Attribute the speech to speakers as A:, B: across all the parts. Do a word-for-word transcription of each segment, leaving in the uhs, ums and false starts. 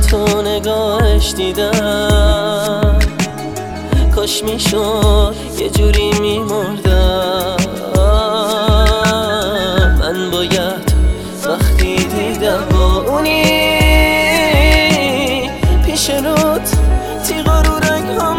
A: تو نگاهش دیدم، کاش میشد یه جوری میمردم. من باید وقتی دیدم با اونی پیش روت تیغا رو رنگام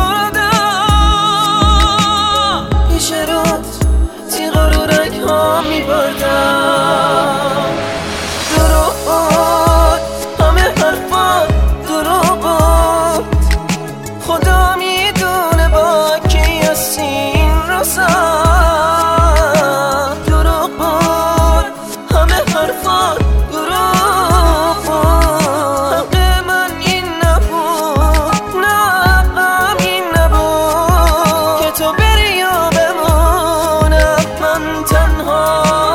A: میبردم، پیش روت تیغا رو رنگام میبردم. دروغ بود همه حرفا، دروغ بود خدا میدونه با کی هستی این روزا. دروغ بود همه حرفا، دروغ بود حق من این نبود، نه حقم این نبود که تو بری یا بمونم من تنها.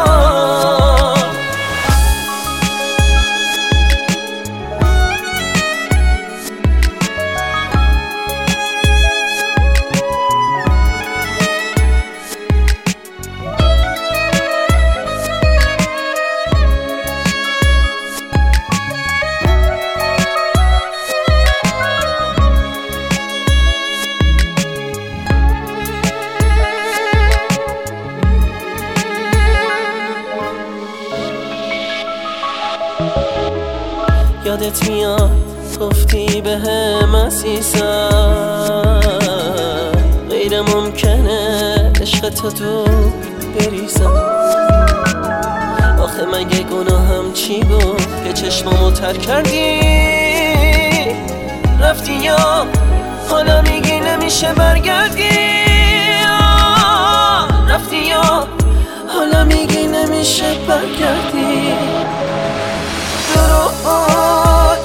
A: یادت میاد گفتی به هم عزیزم غیر ممکنه عشق تو دور بریزم. آخه مگه گناهم چی بود که چشمامو تر کردی رفتی، یا حالا میگی نمیشه برگردی؟ رفتی یا حالا میگی نمیشه برگردی؟ دروغ بود